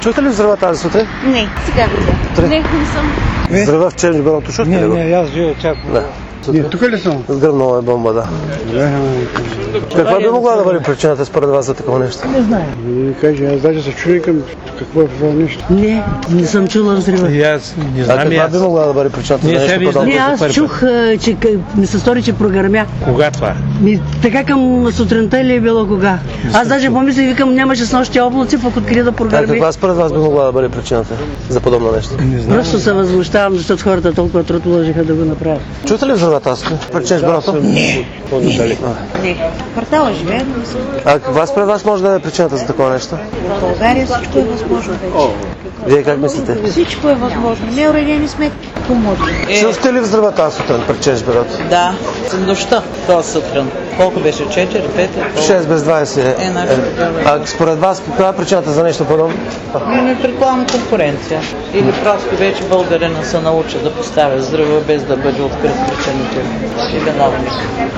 Чухте ли взрива тази сутрин? Не, сега видя. Не съм. Взрива в Черни бюрото, чухте ли го? Не, аз живея чак. Да. Тук ли съм? Сгърнала е бомба, да. Каква би могла да бъде причината според вас за такова нещо? Не знае. Аз даже се чудикам какво е това нещо. Не съм чула взрива. И аз не А знам. каква би могла да бъде причината за нещо подобно? Не, аз чух, че ми се стори, че прогърмя. Кога това? Така към сутринта ли е било кога? Аз даже помислих, викам, нямаше с нощи облаци, пък откъде да А прогърми. каква според вас би могла да бъде причината за подобно нещо? Не знам. Просто се възмущавам, защото хората толкова труд вложиха да го направят. Чухте ли взрива тази сутрин? Пред Черни бюрото? Не. Квартала живее, но не съм. А каква според вас може да е причината за такова нещо? В България всичко е възможно вече. Вие как мислите? Всичко е възможно. Неуредени сме помогли. Чухте ли взрива тази сутрин пред Черни бюрото? Да, съм дощта този сутрин. Колко беше? 4, 5? 6 без 20 А според вас каква е причината за нещо подобно? Не предполагам конкуренция. Или просто вече българина се научи да поставя взрива без да бъде открит причинител. И виновник.